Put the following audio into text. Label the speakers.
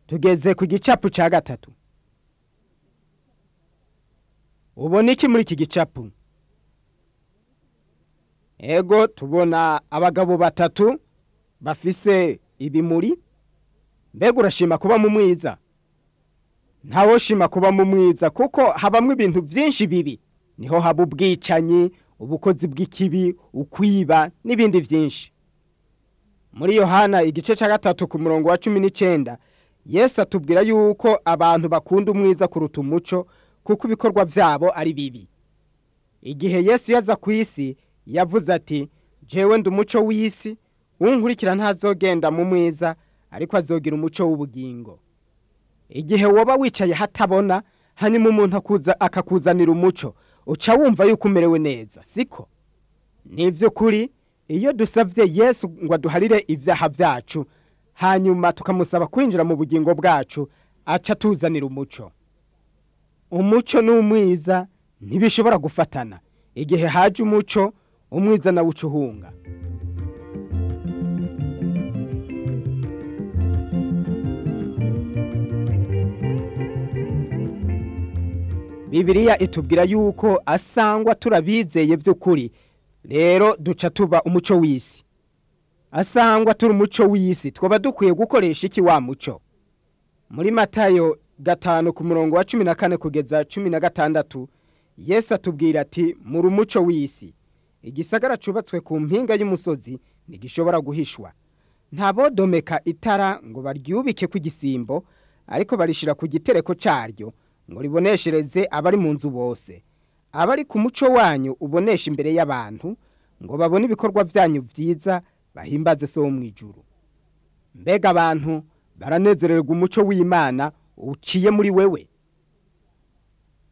Speaker 1: tugeze ku gicapu ca gatatu. Ubona iki muri iki gicapu? Ego tubona abagabo batatu bafise ibimuri. Mbega urashima kuba mu mwiza? Ntawoshima kuba mu mwiza kuko habamwe ibintu vyinshi bibi. Niho haba ubwicanyi, ubukozi bw'ikibi, ukwiba n'ibindi vyinshi. Muri Yohana igice ca gatatu ku murongo wa 19 Yesu atubwira yuko abantu bakunda umwiza kuruta umuco kuko ibikorwa vyabo ari bibi. Igihe Yesu yaza kw'isi yavuze ati, jewe ndi umuco w'isi, unkurikira ntazogenda mu mwiza ariko azogira umuco w'ubugingo. Igihe woba wicaye hatabona hanyuma umuntu akakuzanira umuco, uca wumva yuko umerewe neza, siko? Nivyo kuri, iyo dusavye Yesu ngo aduharire ivyaha vyacu, hanyuma tukamusaba kwinjira mu bugingo bwacu, aca tuzanira umuco. Umuco n'umwiza ntibishobora gufatana. Igihe haje umuco, umwiza nawo uca uhunga. Bibiliya itubwira yuko asangwa turabizeye vy'ukuri, rero duca tuba umuco w'isi. Asangwa turi umuco w'isi, twoba dukwiye gukoresha iki wa muco? Muri Matayo 5 ku murongo wa 14 kugeza 16 Yesu atubwira ati, muri umuco w'isi. Igisagara cubatswe ku mpinga y'umusozi ntigishobora guhishwa. Ntabodomeka itara ngo baryubike ku gisimbo, ariko barishira ku gitereko caryo ngo riboneshereze abari mu nzu bose. Abari ku muco wanyu ubonesha imbere y'abantu, ngo babone ibikorwa vyanyu vyiza bahimbaze so mu ijuru. Mbega abantu baranezererwa umuco w'Imana uciye muri wewe?